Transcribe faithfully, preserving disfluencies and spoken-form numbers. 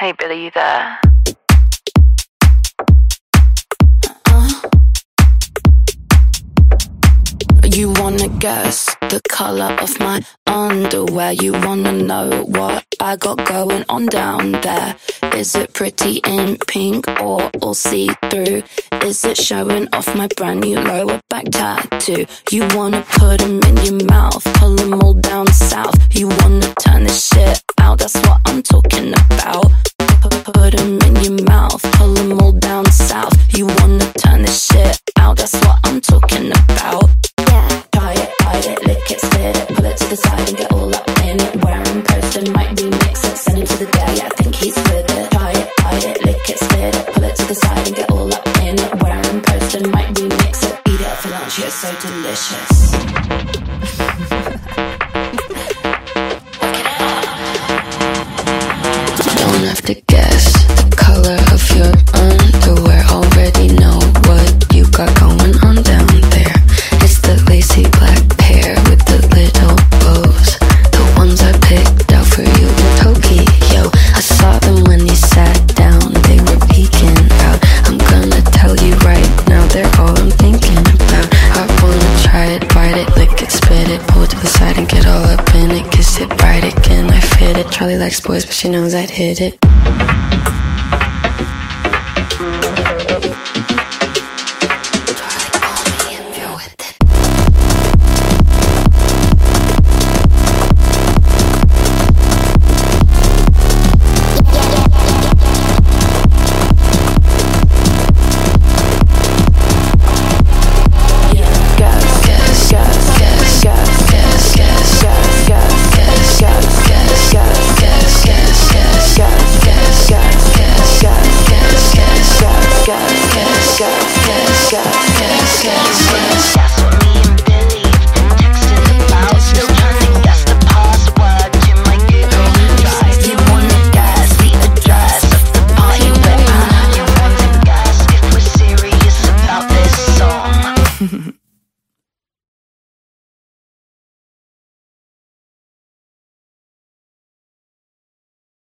Hey Billy, you there? You wanna guess the color of my underwear? You wanna know what I got going on down there? Is it pretty in pink or all see-through? Is it showing off my brand new lower back tattoo? You wanna put them in your mouth, pull them all down south. You wanna turn this shit out, that's what I'm talking about. Put them in your mouth, pull them all down south. You wanna turn this shit out, that's what I'm talking about. Try it, bite it, lick it, spit it, pull it to the side and get all up in it. Wearing Preston might remix it, send him to the day, I think he's with it. Try it, bite it, lick it, spit it, pull it to the side and get all up in it. Wearing Preston might remix it, eat it for lunch, yeah, it's so delicious. Don't have to guess the color of your underwear, already know what you got going on down there. It's the lacy black pair with the little bows, the ones I picked out for you in Tokyo. I saw them when you sat down, they were peeking out. I'm gonna tell you right now, they're all I'm thinking about. I wanna try it, bite it, lick it, spit it, pull it to the side and get all up in it. Kiss it, ride it, can I fit it? Charlie likes boys but she knows I'd hit it.